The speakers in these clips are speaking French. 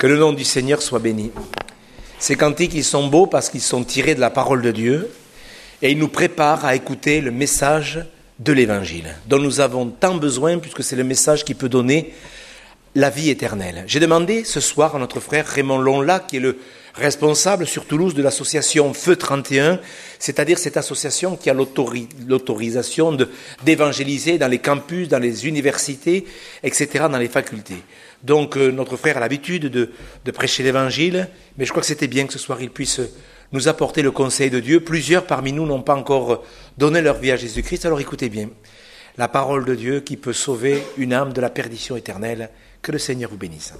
Que le nom du Seigneur soit béni. Ces cantiques, ils sont beaux parce qu'ils sont tirés de la parole de Dieu et ils nous préparent à écouter le message de l'Évangile, dont nous avons tant besoin puisque c'est le message qui peut donner la vie éternelle. J'ai demandé ce soir à notre frère Raymond Lonla, qui est le responsable sur Toulouse de l'association Feu 31, c'est-à-dire cette association qui a l'autorisation d'évangéliser dans les campus, dans les universités, etc., dans les facultés. Donc notre frère a l'habitude de prêcher l'Évangile, mais je crois que c'était bien que ce soir il puisse nous apporter le conseil de Dieu. Plusieurs parmi nous n'ont pas encore donné leur vie à Jésus-Christ, alors écoutez bien. La parole de Dieu qui peut sauver une âme de la perdition éternelle. Que le Seigneur vous bénisse.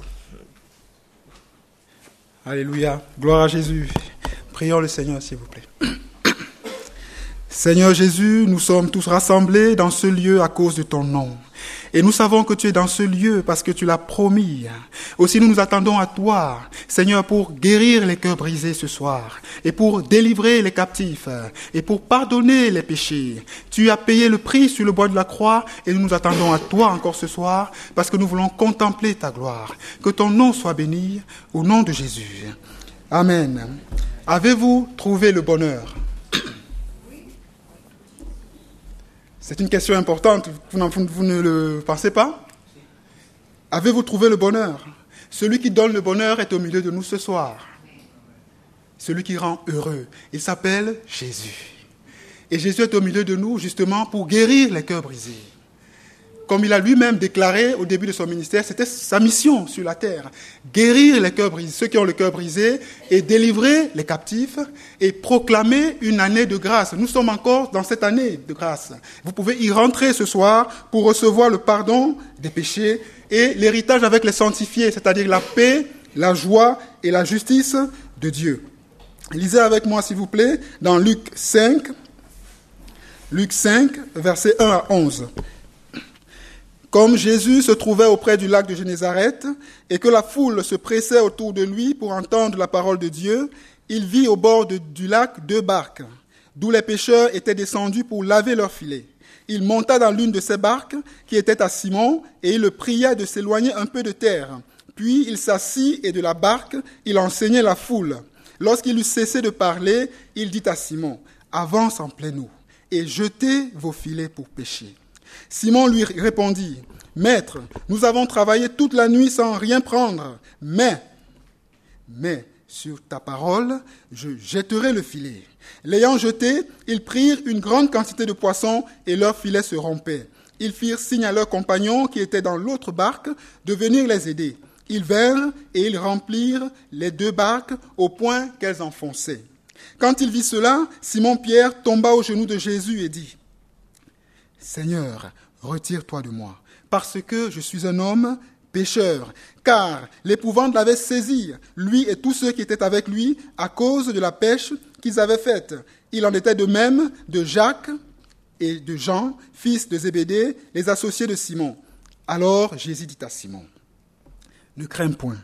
Alléluia, gloire à Jésus. Prions le Seigneur, s'il vous plaît. Seigneur Jésus, nous sommes tous rassemblés dans ce lieu à cause de ton nom. Et nous savons que tu es dans ce lieu parce que tu l'as promis. Aussi nous nous attendons à toi, Seigneur, pour guérir les cœurs brisés ce soir, et pour délivrer les captifs, et pour pardonner les péchés. Tu as payé le prix sur le bois de la croix, et nous nous attendons à toi encore ce soir, parce que nous voulons contempler ta gloire. Que ton nom soit béni, au nom de Jésus. Amen. Avez-vous trouvé le bonheur ? C'est une question importante, vous ne le pensez pas ? Avez-vous trouvé le bonheur ? Celui qui donne le bonheur est au milieu de nous ce soir. Celui qui rend heureux, il s'appelle Jésus. Et Jésus est au milieu de nous justement pour guérir les cœurs brisés. Comme il a lui-même déclaré au début de son ministère, c'était sa mission sur la terre. Guérir les cœurs brisés, ceux qui ont le cœur brisé, et délivrer les captifs, et proclamer une année de grâce. Nous sommes encore dans cette année de grâce. Vous pouvez y rentrer ce soir pour recevoir le pardon des péchés et l'héritage avec les sanctifiés, c'est-à-dire la paix, la joie et la justice de Dieu. Lisez avec moi, s'il vous plaît, dans Luc 5, versets 1 à 11. Comme Jésus se trouvait auprès du lac de Génézareth et que la foule se pressait autour de lui pour entendre la parole de Dieu, il vit au bord du lac 2 barques, d'où les pêcheurs étaient descendus pour laver leurs filets. Il monta dans l'une de ces barques qui était à Simon et il le pria de s'éloigner un peu de terre. Puis il s'assit et de la barque, il enseignait la foule. Lorsqu'il eut cessé de parler, il dit à Simon, « Avance en pleine eau et jetez vos filets pour pêcher. » Simon lui répondit, « Maître, nous avons travaillé toute la nuit sans rien prendre, mais sur ta parole, je jetterai le filet. » L'ayant jeté, ils prirent une grande quantité de poissons et leur filet se rompait. Ils firent signe à leurs compagnons qui étaient dans l'autre barque de venir les aider. Ils vinrent et ils remplirent les 2 barques au point qu'elles enfonçaient. Quand il vit cela, Simon-Pierre tomba aux genoux de Jésus et dit, « Seigneur, retire-toi de moi, parce que je suis un homme pécheur. » Car l'épouvante l'avait saisi, lui et tous ceux qui étaient avec lui, à cause de la pêche qu'ils avaient faite. Il en était de même de Jacques et de Jean, fils de Zébédée, les associés de Simon. Alors Jésus dit à Simon, « Ne crains point,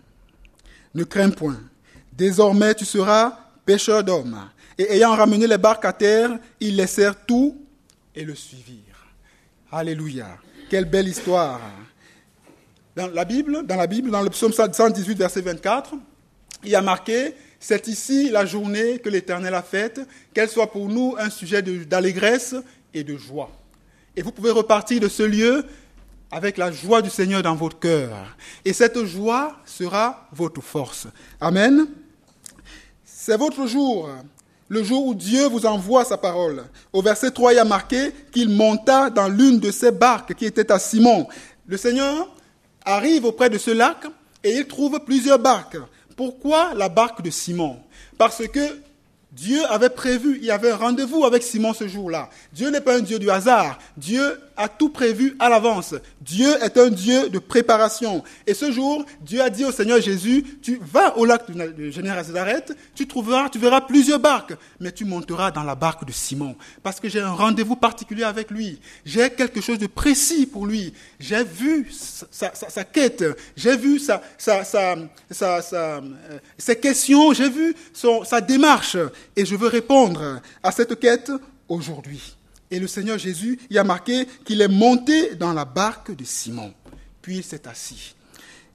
désormais tu seras pêcheur d'hommes. » Et ayant ramené les barques à terre, ils laissèrent tout et le suivirent. Alléluia. Quelle belle histoire. Dans la Bible, dans le psaume 118, verset 24, il y a marqué, « C'est ici la journée que l'Éternel a faite, qu'elle soit pour nous un sujet d'allégresse et de joie. » Et vous pouvez repartir de ce lieu avec la joie du Seigneur dans votre cœur. Et cette joie sera votre force. Amen. C'est votre jour. Le jour où Dieu vous envoie sa parole. Au verset 3, il y a marqué qu'il monta dans l'une de ces barques qui était à Simon. Le Seigneur arrive auprès de ce lac et il trouve plusieurs barques. Pourquoi la barque de Simon ? Parce que Dieu avait prévu, il y avait un rendez-vous avec Simon ce jour-là. Dieu n'est pas un Dieu du hasard. Dieu a tout prévu à l'avance. Dieu est un Dieu de préparation. Et ce jour, Dieu a dit au Seigneur Jésus, tu vas au lac de Génézareth, tu verras plusieurs barques, mais tu monteras dans la barque de Simon. Parce que j'ai un rendez-vous particulier avec lui. J'ai quelque chose de précis pour lui. J'ai vu sa quête. J'ai vu ses questions. J'ai vu sa démarche. Et je veux répondre à cette quête aujourd'hui. Et le Seigneur Jésus, il a marqué qu'il est monté dans la barque de Simon. Puis il s'est assis.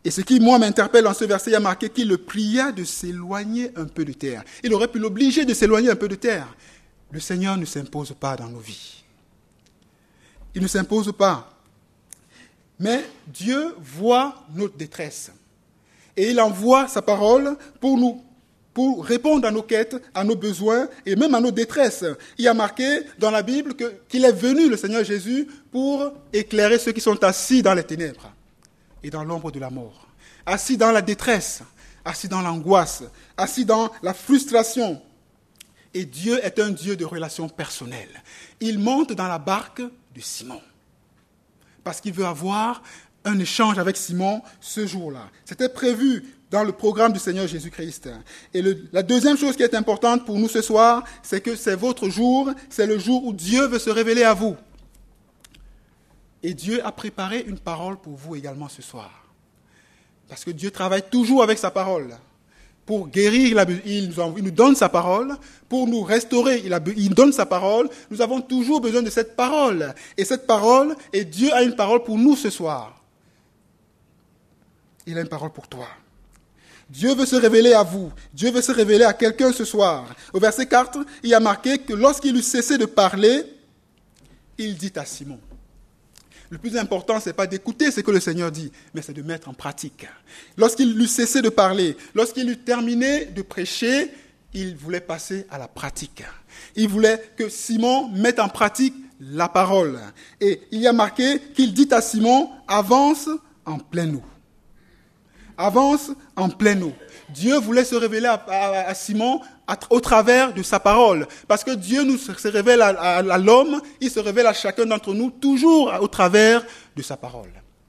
Et ce qui, moi, m'interpelle dans ce verset, il y a marqué qu'il le pria de s'éloigner un peu de terre. Il aurait pu l'obliger de s'éloigner un peu de terre. Le Seigneur ne s'impose pas dans nos vies. Il ne s'impose pas. Mais Dieu voit notre détresse. Et il envoie sa parole pour répondre à nos quêtes, à nos besoins et même à nos détresses. Il y a marqué dans la Bible qu'il est venu, le Seigneur Jésus, pour éclairer ceux qui sont assis dans les ténèbres et dans l'ombre de la mort, assis dans la détresse, assis dans l'angoisse, assis dans la frustration. Et Dieu est un Dieu de relations personnelles. Il monte dans la barque de Simon, parce qu'il veut avoir un échange avec Simon ce jour-là. C'était prévu dans le programme du Seigneur Jésus-Christ. Et la deuxième chose qui est importante pour nous ce soir, c'est que c'est votre jour, c'est le jour où Dieu veut se révéler à vous. Et Dieu a préparé une parole pour vous également ce soir. Parce que Dieu travaille toujours avec sa parole. Pour guérir, il nous donne sa parole. Pour nous restaurer, il donne sa parole. Nous avons toujours besoin de cette parole. Et cette parole, et Dieu a une parole pour nous ce soir. Il a une parole pour toi. Dieu veut se révéler à vous. Dieu veut se révéler à quelqu'un ce soir. Au verset 4, il y a marqué que lorsqu'il eut cessé de parler, il dit à Simon. Le plus important, ce n'est pas d'écouter ce que le Seigneur dit, mais c'est de mettre en pratique. Lorsqu'il eut cessé de parler, lorsqu'il eut terminé de prêcher, il voulait passer à la pratique. Il voulait que Simon mette en pratique la parole. Et il y a marqué qu'il dit à Simon, avance en pleine eau. Avance en pleine eau. Dieu voulait se révéler à Simon au travers de sa parole. Parce que Dieu se révèle à l'homme, il se révèle à chacun d'entre nous, toujours au travers de sa parole.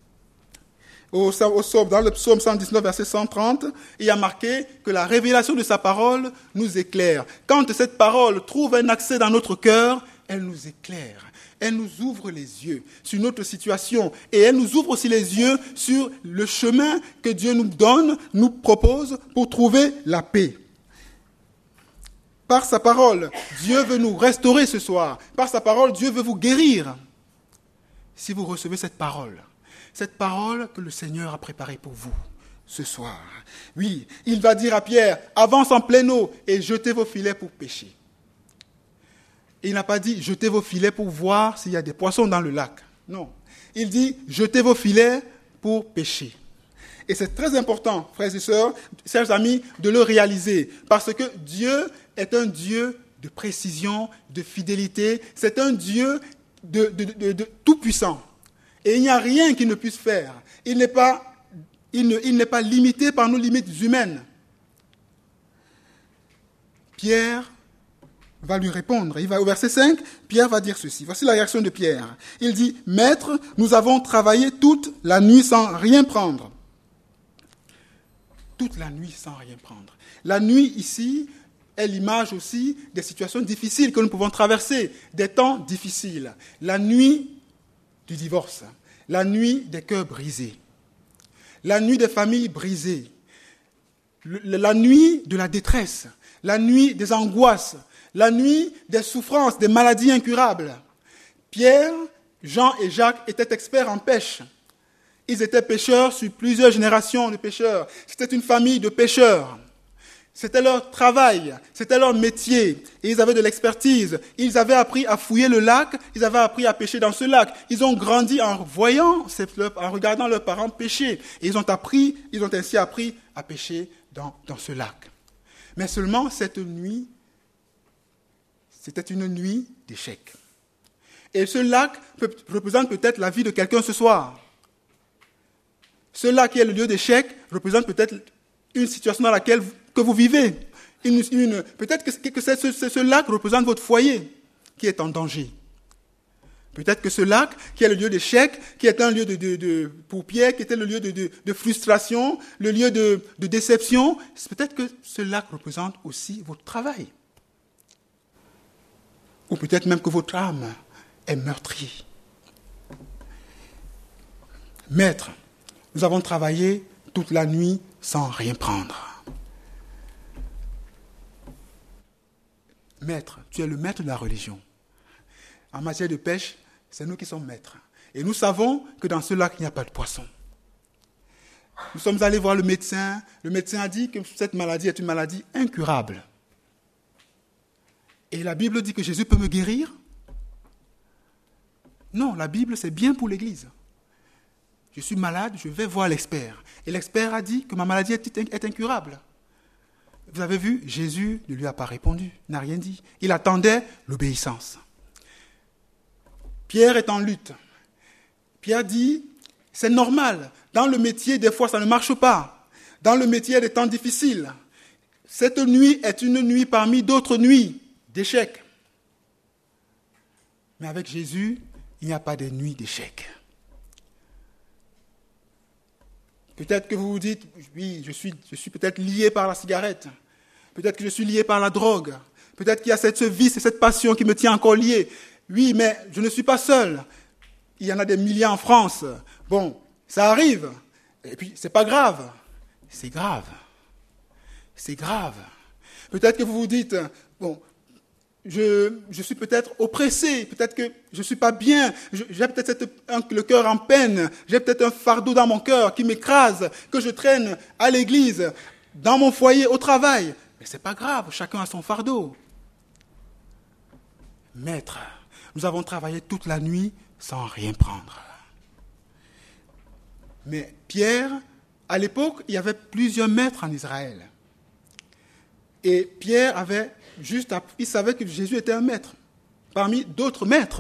Dans le psaume 119, verset 130, il y a marqué que la révélation de sa parole nous éclaire. Quand cette parole trouve un accès dans notre cœur, elle nous éclaire. Elle nous ouvre les yeux sur notre situation et elle nous ouvre aussi les yeux sur le chemin que Dieu nous donne, nous propose pour trouver la paix. Par sa parole, Dieu veut nous restaurer ce soir. Par sa parole, Dieu veut vous guérir. Si vous recevez cette parole que le Seigneur a préparée pour vous ce soir. Oui, il va dire à Pierre, avance en pleine eau et jetez vos filets pour pêcher. Il n'a pas dit, jetez vos filets pour voir s'il y a des poissons dans le lac. Non. Il dit, jetez vos filets pour pêcher. Et c'est très important, frères et sœurs, chers amis, de le réaliser. Parce que Dieu est un Dieu de précision, de fidélité. C'est un Dieu de tout-puissant. Et il n'y a rien qu'il ne puisse faire. Il n'est pas limité par nos limites humaines. Pierre va lui répondre. Il va au verset 5, Pierre va dire ceci. Voici la réaction de Pierre. Il dit, « Maître, nous avons travaillé toute la nuit sans rien prendre. » Toute la nuit sans rien prendre. La nuit ici est l'image aussi des situations difficiles que nous pouvons traverser, des temps difficiles. La nuit du divorce, la nuit des cœurs brisés, la nuit des familles brisées, la nuit de la détresse, la nuit des angoisses, la nuit des souffrances, des maladies incurables. Pierre, Jean et Jacques étaient experts en pêche. Ils étaient pêcheurs sur plusieurs générations de pêcheurs. C'était une famille de pêcheurs. C'était leur travail, c'était leur métier. Et ils avaient de l'expertise. Ils avaient appris à fouiller le lac, ils avaient appris à pêcher dans ce lac. Ils ont grandi en regardant leurs parents pêcher. Et ils ont ainsi appris à pêcher dans ce lac. Mais seulement cette nuit, c'était une nuit d'échec. Et ce lac représente peut-être la vie de quelqu'un ce soir. Ce lac qui est le lieu d'échec représente peut-être une situation dans laquelle que vous vivez. Peut-être que ce lac représente votre foyer qui est en danger. Peut-être que ce lac qui est le lieu d'échec, qui est un lieu pour Pierre, qui était le lieu de frustration, le lieu de déception, peut-être que ce lac représente aussi votre travail. Ou peut-être même que votre âme est meurtrie. Maître, nous avons travaillé toute la nuit sans rien prendre. Maître, tu es le maître de la religion. En matière de pêche, c'est nous qui sommes maîtres. Et nous savons que dans ce lac, il n'y a pas de poissons. Nous sommes allés voir le médecin. Le médecin a dit que cette maladie est une maladie incurable. Et la Bible dit que Jésus peut me guérir? Non, la Bible, c'est bien pour l'Église. Je suis malade, je vais voir l'expert. Et l'expert a dit que ma maladie est incurable. Vous avez vu, Jésus ne lui a pas répondu, n'a rien dit. Il attendait l'obéissance. Pierre est en lutte. Pierre dit, c'est normal. Dans le métier, des fois, ça ne marche pas. Dans le métier, il y a des temps difficiles. Cette nuit est une nuit parmi d'autres nuits d'échecs. Mais avec Jésus, il n'y a pas de nuit d'échecs. Peut-être que vous vous dites, oui, je suis peut-être lié par la cigarette. Peut-être que je suis lié par la drogue. Peut-être qu'il y a ce vice et cette passion qui me tient encore lié. Oui, mais je ne suis pas seul. Il y en a des milliers en France. Bon, ça arrive. Et puis, c'est pas grave. C'est grave. C'est grave. Peut-être que vous vous dites, bon, je suis peut-être oppressé, peut-être que je ne suis pas bien, j'ai peut-être le cœur en peine, j'ai peut-être un fardeau dans mon cœur qui m'écrase, que je traîne à l'église, dans mon foyer, au travail. Mais ce n'est pas grave, chacun a son fardeau. Maître, nous avons travaillé toute la nuit sans rien prendre. Mais Pierre, à l'époque, il y avait plusieurs maîtres en Israël. Et Pierre il savait que Jésus était un maître, parmi d'autres maîtres.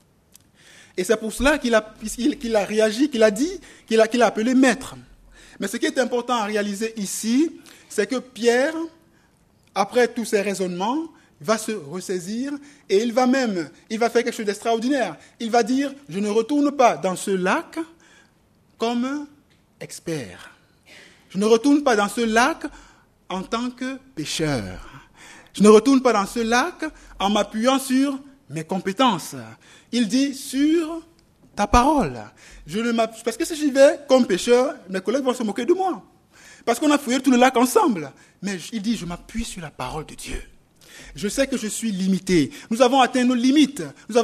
Et c'est pour cela qu'il a réagi, qu'il a dit, qu'il a appelé maître. Mais ce qui est important à réaliser ici, c'est que Pierre, après tous ces raisonnements, va se ressaisir et il va faire quelque chose d'extraordinaire. Il va dire, je ne retourne pas dans ce lac comme expert. Je ne retourne pas dans ce lac en tant que pécheur. Je ne retourne pas dans ce lac en m'appuyant sur mes compétences. Il dit sur ta parole. Parce que si j'y vais comme pécheur, mes collègues vont se moquer de moi. Parce qu'on a fouillé tout le lac ensemble. Mais il dit, je m'appuie sur la parole de Dieu. Je sais que je suis limité. Nous avons atteint nos limites.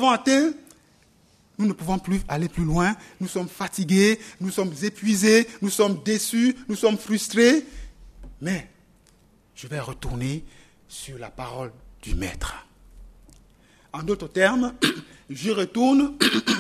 Nous ne pouvons plus aller plus loin. Nous sommes fatigués, nous sommes épuisés, nous sommes déçus, nous sommes frustrés. Mais je vais retourner sur la parole du Maître. En d'autres termes, je retourne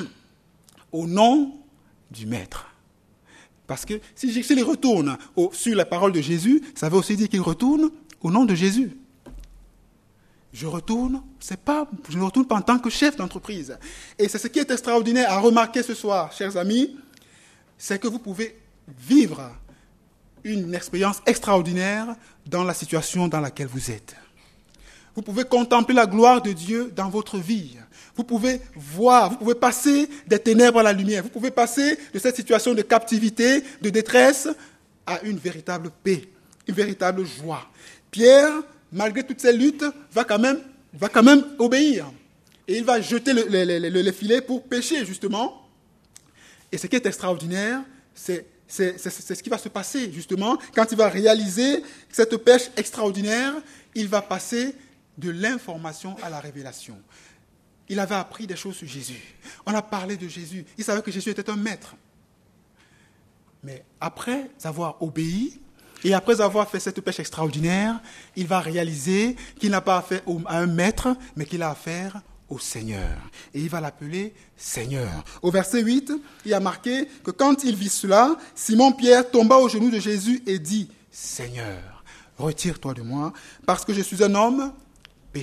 au nom du Maître. Parce que s'il retourne sur la parole de Jésus, ça veut aussi dire qu'il retourne au nom de Jésus. Je ne retourne pas en tant que chef d'entreprise. Et c'est ce qui est extraordinaire à remarquer ce soir, chers amis, c'est que vous pouvez vivre une expérience extraordinaire dans la situation dans laquelle vous êtes. Vous pouvez contempler la gloire de Dieu dans votre vie. Vous pouvez voir, vous pouvez passer des ténèbres à la lumière. Vous pouvez passer de cette situation de captivité, de détresse, à une véritable paix, une véritable joie. Pierre, malgré toutes ces luttes, va quand même obéir. Et il va jeter le filet pour pêcher, justement. Et ce qui est extraordinaire, c'est ce qui va se passer, justement. Quand il va réaliser cette pêche extraordinaire, il va passer de l'information à la révélation. Il avait appris des choses sur Jésus. On a parlé de Jésus. Il savait que Jésus était un maître. Mais après avoir obéi, et après avoir fait cette pêche extraordinaire, il va réaliser qu'il n'a pas affaire à un maître, mais qu'il a affaire au Seigneur. Et il va l'appeler Seigneur. Au verset 8, il y a marqué que quand il vit cela, Simon-Pierre tomba aux genoux de Jésus et dit, « Seigneur, retire-toi de moi, parce que je suis un homme pécheur. »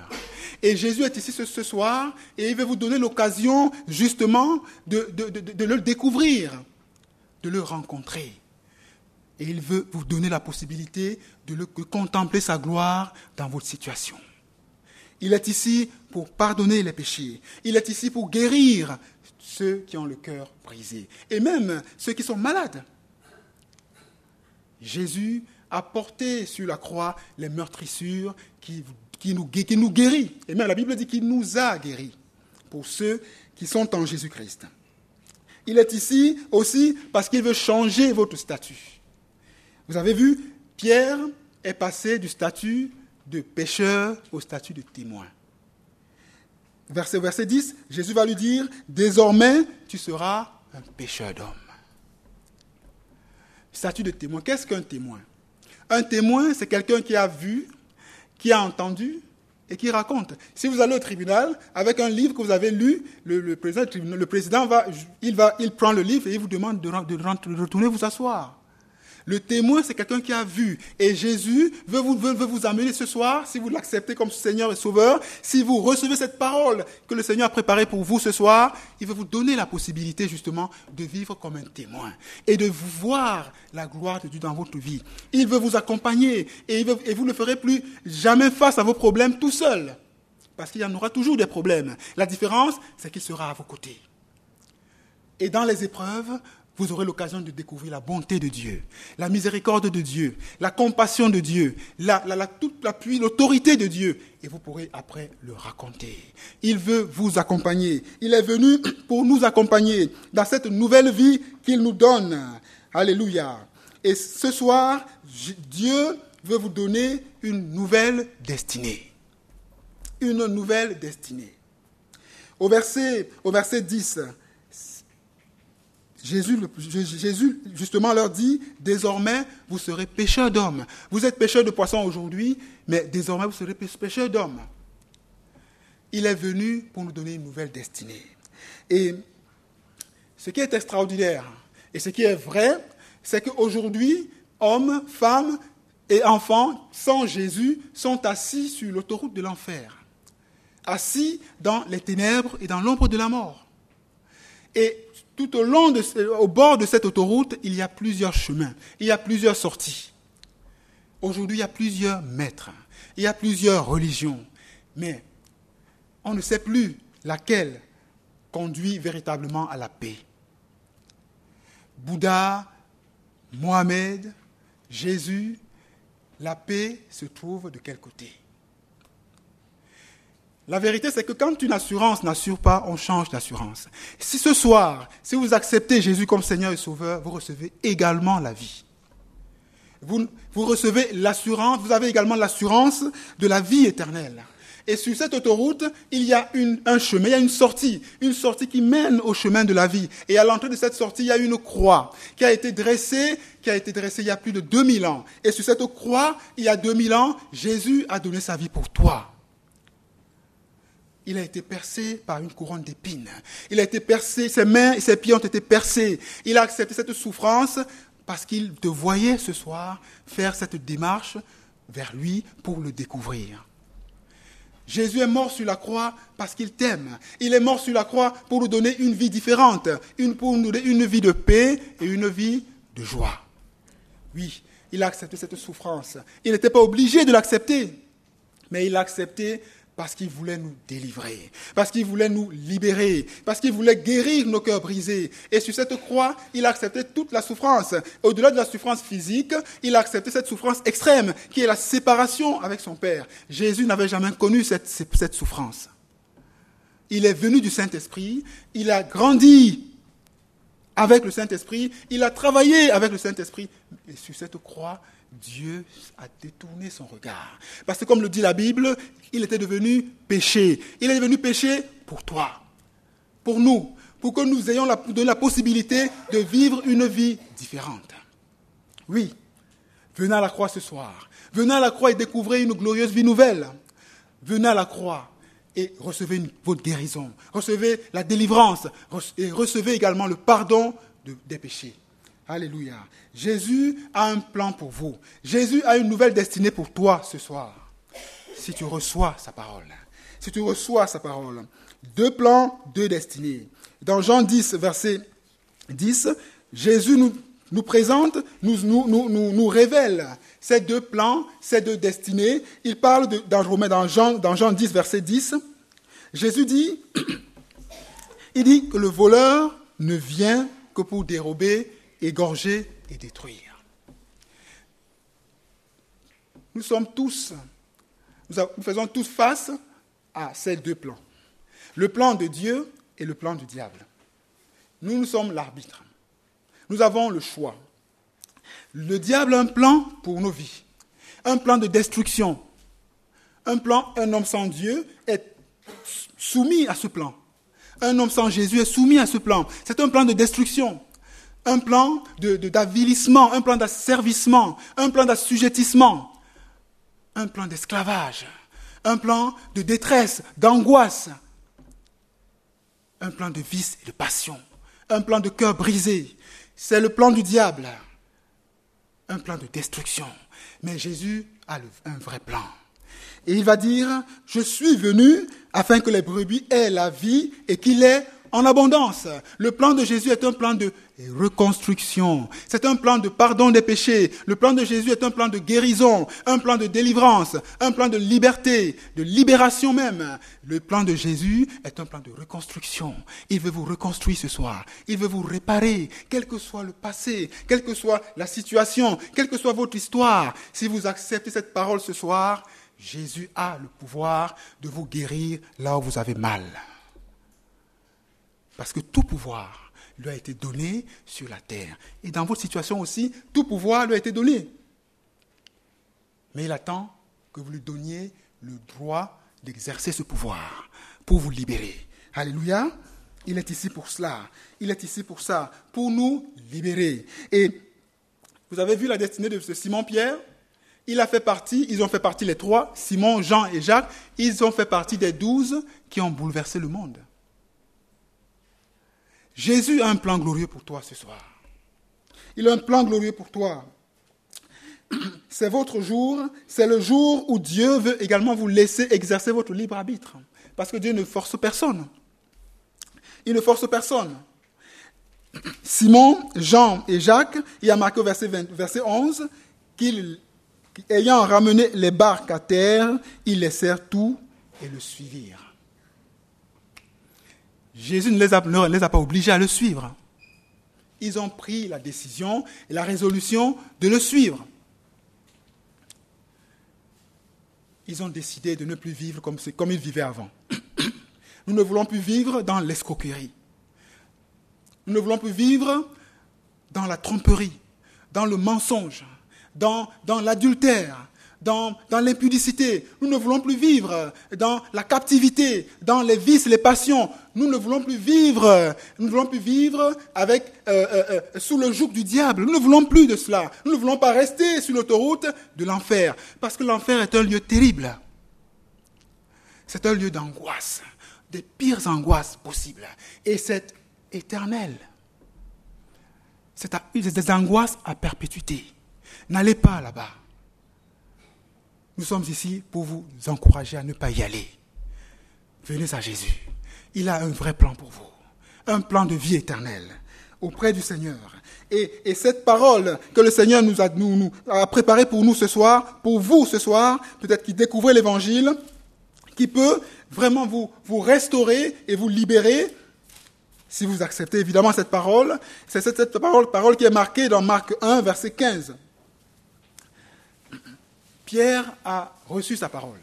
Et Jésus est ici ce soir, et il veut vous donner l'occasion, justement, de le découvrir, de le rencontrer. Et il veut vous donner la possibilité de contempler sa gloire dans votre situation. Il est ici pour pardonner les péchés. Il est ici pour guérir ceux qui ont le cœur brisé. Et même ceux qui sont malades. Jésus a porté sur la croix les meurtrissures qui nous guérit. Et même la Bible dit qu'il nous a guéris pour ceux qui sont en Jésus-Christ. Il est ici aussi parce qu'il veut changer votre statut. Vous avez vu, Pierre est passé du statut de pécheur au statut de témoin. Verset 10, Jésus va lui dire, « Désormais, tu seras un pécheur d'hommes. » statut de témoin. Qu'est-ce qu'un témoin? Un témoin, c'est quelqu'un qui a vu, qui a entendu et qui raconte. Si vous allez au tribunal avec un livre que vous avez lu, le président il prend le livre et il vous demande de retourner vous asseoir. Le témoin, c'est quelqu'un qui a vu. Et Jésus veut vous amener ce soir, si vous l'acceptez comme Seigneur et Sauveur, si vous recevez cette parole que le Seigneur a préparée pour vous ce soir, il veut vous donner la possibilité justement de vivre comme un témoin et de voir la gloire de Dieu dans votre vie. Il veut vous accompagner et vous ne le ferez plus jamais face à vos problèmes tout seul. Parce qu'il y en aura toujours des problèmes. La différence, c'est qu'il sera à vos côtés. Et dans les épreuves, vous aurez l'occasion de découvrir la bonté de Dieu, la miséricorde de Dieu, la compassion de Dieu, toute l'appui, l'autorité de Dieu. Et vous pourrez après le raconter. Il veut vous accompagner. Il est venu pour nous accompagner dans cette nouvelle vie qu'il nous donne. Alléluia. Et ce soir, Dieu veut vous donner une nouvelle destinée. Une nouvelle destinée. Au verset 10, Jésus, justement, leur dit, désormais, vous serez pêcheurs d'hommes. Vous êtes pêcheurs de poissons aujourd'hui, mais désormais, vous serez pêcheurs d'hommes. Il est venu pour nous donner une nouvelle destinée. Et ce qui est extraordinaire, et ce qui est vrai, c'est qu'aujourd'hui, hommes, femmes et enfants, sans Jésus, sont assis sur l'autoroute de l'enfer. Assis dans les ténèbres et dans l'ombre de la mort. Et tout au bord de cette autoroute, il y a plusieurs chemins, il y a plusieurs sorties. Aujourd'hui, il y a plusieurs maîtres, il y a plusieurs religions, mais on ne sait plus laquelle conduit véritablement à la paix. Bouddha, Mohamed, Jésus, la paix se trouve de quel côté? La vérité, c'est que quand une assurance n'assure pas, on change d'assurance. Si ce soir, si vous acceptez Jésus comme Seigneur et Sauveur, vous recevez également la vie. Vous recevez l'assurance, vous avez également l'assurance de la vie éternelle. Et sur cette autoroute, il y a un chemin, il y a une sortie qui mène au chemin de la vie. Et à l'entrée de cette sortie, il y a une croix qui a été dressée il y a plus de 2000 ans. Et sur cette croix, il y a 2000 ans, Jésus a donné sa vie pour toi. Il a été percé par une couronne d'épines. Il a été percé, ses mains et ses pieds ont été percés. Il a accepté cette souffrance parce qu'il te voyait ce soir faire cette démarche vers lui pour le découvrir. Jésus est mort sur la croix parce qu'il t'aime. Il est mort sur la croix pour nous donner une vie différente, pour nous donner une vie de paix et une vie de joie. Oui, il a accepté cette souffrance. Il n'était pas obligé de l'accepter, mais il l'a accepté parce qu'il voulait nous délivrer, parce qu'il voulait nous libérer, parce qu'il voulait guérir nos cœurs brisés. Et sur cette croix, il a accepté toute la souffrance. Au-delà de la souffrance physique, il a accepté cette souffrance extrême, qui est la séparation avec son Père. Jésus n'avait jamais connu cette souffrance. Il est venu du Saint-Esprit, il a grandi avec le Saint-Esprit, il a travaillé avec le Saint-Esprit. Et sur cette croix, Dieu a détourné son regard. Parce que comme le dit la Bible, il était devenu péché. Il est devenu péché pour toi, pour nous, pour que nous ayons la possibilité de vivre une vie différente. Oui, venez à la croix ce soir. Venez à la croix et découvrez une glorieuse vie nouvelle. Venez à la croix et recevez votre guérison. Recevez la délivrance et recevez également le pardon des péchés. Alléluia. Jésus a un plan pour vous. Jésus a une nouvelle destinée pour toi ce soir. Si tu reçois sa parole. Si tu reçois sa parole. 2 plans, 2 destinées. Dans Jean 10, verset 10, Jésus nous présente, nous révèle ces 2 plans, ces 2 destinées. Il parle dans Jean 10, verset 10. Jésus dit, il dit que le voleur ne vient que pour dérober, égorger et détruire. Nous faisons tous face à ces 2 plans. Le plan de Dieu et le plan du diable. Nous sommes l'arbitre. Nous avons le choix. Le diable a un plan pour nos vies. Un plan de destruction. Un homme sans Dieu est soumis à ce plan. Un homme sans Jésus est soumis à ce plan. C'est un plan de destruction. un plan d'avilissement, un plan d'asservissement, un plan d'assujettissement, un plan d'esclavage, un plan de détresse, d'angoisse, un plan de vice et de passion, un plan de cœur brisé. C'est le plan du diable, un plan de destruction. Mais Jésus a un vrai plan. Et il va dire, je suis venu afin que les brebis aient la vie et qu'il ait en abondance. Le plan de Jésus est un plan de reconstruction. C'est un plan de pardon des péchés. Le plan de Jésus est un plan de guérison, un plan de délivrance, un plan de liberté, de libération même. Le plan de Jésus est un plan de reconstruction. Il veut vous reconstruire ce soir. Il veut vous réparer, quel que soit le passé, quelle que soit la situation, quelle que soit votre histoire. Si vous acceptez cette parole ce soir, Jésus a le pouvoir de vous guérir là où vous avez mal. Parce que tout pouvoir lui a été donné sur la terre. Et dans votre situation aussi, tout pouvoir lui a été donné. Mais il attend que vous lui donniez le droit d'exercer ce pouvoir pour vous libérer. Alléluia. Il est ici pour cela. Il est ici pour ça, pour nous libérer. Et vous avez vu la destinée de ce Simon-Pierre ? Ils ont fait partie les trois, Simon, Jean et Jacques, ils ont fait partie des 12 qui ont bouleversé le monde. Jésus a un plan glorieux pour toi ce soir. Il a un plan glorieux pour toi. C'est votre jour, c'est le jour où Dieu veut également vous laisser exercer votre libre arbitre. Parce que Dieu ne force personne. Il ne force personne. Simon, Jean et Jacques, il y a marqué au verset 11 qu'ils ayant ramené les barques à terre, ils laissèrent tout et le suivirent. Jésus ne les a pas obligés à le suivre. Ils ont pris la décision et la résolution de le suivre. Ils ont décidé de ne plus vivre comme ils vivaient avant. Nous ne voulons plus vivre dans l'escroquerie. Nous ne voulons plus vivre dans la tromperie, dans le mensonge, dans l'adultère, dans l'impudicité. Nous ne voulons plus vivre dans la captivité, dans les vices, les passions. Nous ne voulons plus vivre avec sous le joug du diable. Nous ne voulons plus de cela. Nous ne voulons pas rester sur l'autoroute de l'enfer, parce que l'enfer est un lieu terrible. C'est un lieu d'angoisse, des pires angoisses possibles. Et c'est éternel. C'est des angoisses à perpétuité. N'allez pas là-bas. Nous sommes ici pour vous encourager à ne pas y aller. Venez à Jésus. Il a un vrai plan pour vous. Un plan de vie éternelle auprès du Seigneur. Et cette parole que le Seigneur nous a préparée pour nous ce soir, pour vous ce soir, peut-être qui découvrez l'Évangile, qui peut vraiment vous restaurer et vous libérer, si vous acceptez évidemment cette parole. C'est cette parole qui est marquée dans Marc 1, verset 15. Pierre a reçu sa parole.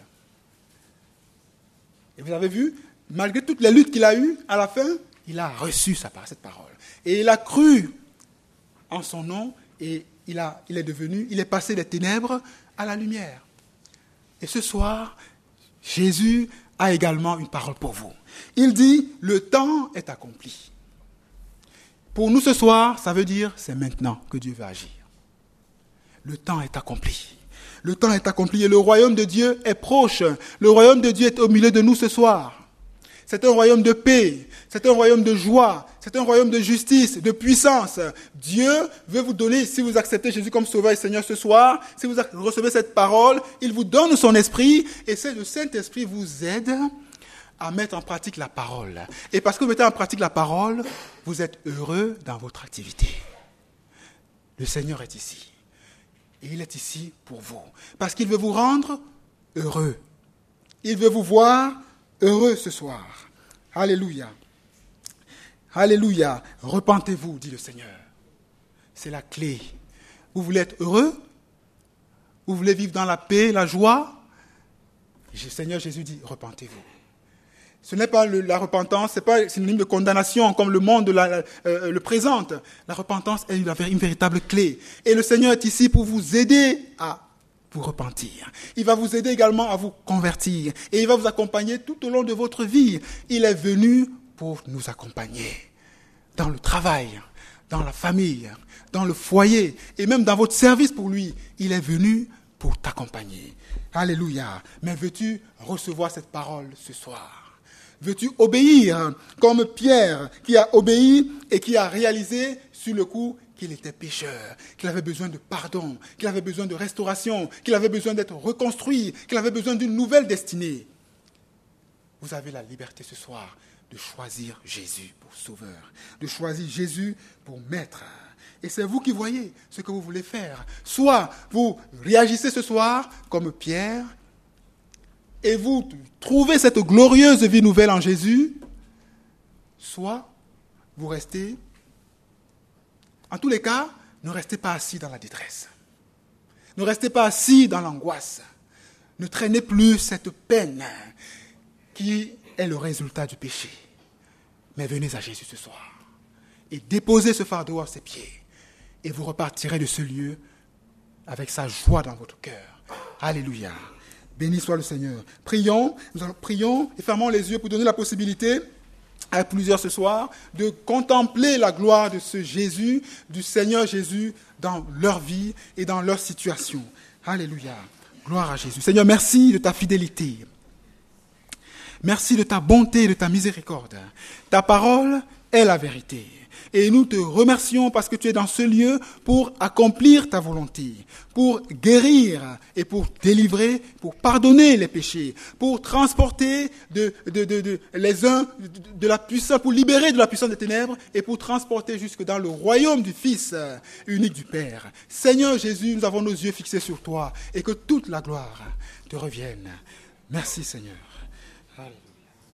Et vous avez vu, malgré toutes les luttes qu'il a eues, à la fin, il a reçu cette parole. Et il a cru en son nom et il est passé des ténèbres à la lumière. Et ce soir, Jésus a également une parole pour vous. Il dit, le temps est accompli. Pour nous ce soir, ça veut dire, c'est maintenant que Dieu va agir. Le temps est accompli. Le temps est accompli et le royaume de Dieu est proche. Le royaume de Dieu est au milieu de nous ce soir. C'est un royaume de paix, c'est un royaume de joie, c'est un royaume de justice, de puissance. Dieu veut vous donner, si vous acceptez Jésus comme Sauveur et Seigneur ce soir, si vous recevez cette parole, il vous donne son esprit et le Saint-Esprit vous aide à mettre en pratique la parole. Et parce que vous mettez en pratique la parole, vous êtes heureux dans votre activité. Le Seigneur est ici. Et il est ici pour vous. Parce qu'il veut vous rendre heureux. Il veut vous voir heureux ce soir. Alléluia. Alléluia. Repentez-vous, dit le Seigneur. C'est la clé. Vous voulez être heureux? Vous voulez vivre dans la paix, la joie? Le Seigneur Jésus dit, repentez-vous. Ce n'est pas la repentance, ce n'est pas synonyme de condamnation comme le monde le présente. La repentance est une véritable clé. Et le Seigneur est ici pour vous aider à vous repentir. Il va vous aider également à vous convertir. Et il va vous accompagner tout au long de votre vie. Il est venu pour nous accompagner dans le travail, dans la famille, dans le foyer et même dans votre service pour lui. Il est venu pour t'accompagner. Alléluia. Mais veux-tu recevoir cette parole ce soir? Veux-tu obéir comme Pierre qui a obéi et qui a réalisé sur le coup qu'il était pécheur, qu'il avait besoin de pardon, qu'il avait besoin de restauration, qu'il avait besoin d'être reconstruit, qu'il avait besoin d'une nouvelle destinée? Vous avez la liberté ce soir de choisir Jésus pour sauveur, de choisir Jésus pour maître. Et c'est vous qui voyez ce que vous voulez faire. Soit vous réagissez ce soir comme Pierre et vous trouvez cette glorieuse vie nouvelle en Jésus, soit vous restez. En tous les cas, ne restez pas assis dans la détresse. Ne restez pas assis dans l'angoisse. Ne traînez plus cette peine qui est le résultat du péché. Mais venez à Jésus ce soir et déposez ce fardeau à ses pieds. Et vous repartirez de ce lieu avec sa joie dans votre cœur. Alléluia. Béni soit le Seigneur. Prions et fermons les yeux pour donner la possibilité à plusieurs ce soir de contempler la gloire de ce Jésus, du Seigneur Jésus dans leur vie et dans leur situation. Alléluia. Gloire à Jésus. Seigneur, merci de ta fidélité. Merci de ta bonté et de ta miséricorde. Ta parole est la vérité. Et nous te remercions parce que tu es dans ce lieu pour accomplir ta volonté, pour guérir et pour délivrer, pour pardonner les péchés, pour transporter les uns de la puissance, pour libérer de la puissance des ténèbres et pour transporter jusque dans le royaume du Fils unique du Père. Seigneur Jésus, nous avons nos yeux fixés sur toi et que toute la gloire te revienne. Merci Seigneur.